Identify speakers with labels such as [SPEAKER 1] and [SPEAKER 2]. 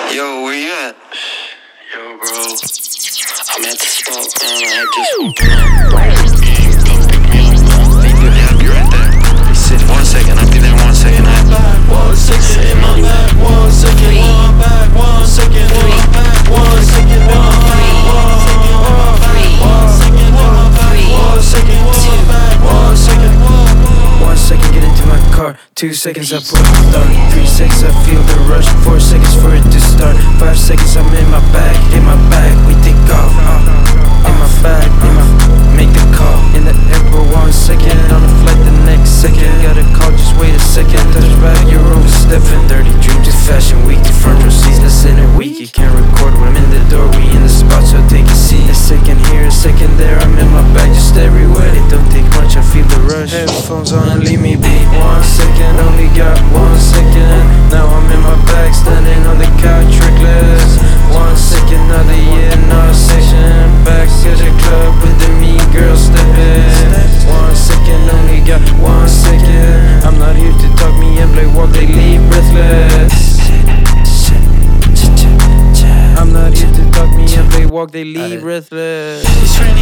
[SPEAKER 1] Yo, where you at?
[SPEAKER 2] Yo, bro. I'm at the spot, man. I just woken up. Come pick me up, man.
[SPEAKER 1] Yeah, I'll be right there. Sit 1 second, I'll be there 1 second.
[SPEAKER 3] 1 second, I'm back. 1 second, I'm back. 1 second, I'm back. 1 second, I'm back. 1 second, I'm back. 1 second, I'm back. 1 second, I'm back. 1 second,
[SPEAKER 4] 1 second, get into my car. 2 seconds, I pull the start. 3 seconds, I feel the rush. 4 seconds for it to start. 5 seconds, I'm in my bag. In my bag, we take off. In my bag, make the call. In the airport, 1 second. On the flight, the next second. Got a call, just wait a second. Touch back, you're overstepping. Dirty dreams, it's fashion week. The front row seats, less in a week. You can't record when I'm in the door. We in the spot, so take a seat. A second here, a second there. I'm in my bag, just everywhere. It don't take much, I feel the rush. Headphones on and leave me be. 1 second, only got 1 second. Now I'm in my bag, standing on the couch, trickless. 1 second, another year, another section. Back to the club with the mean girls stepping. 1 second, only got 1 second. I'm not here to talk me and play walk, they leave breathless. I'm not here to talk me and play walk, they leave breathless.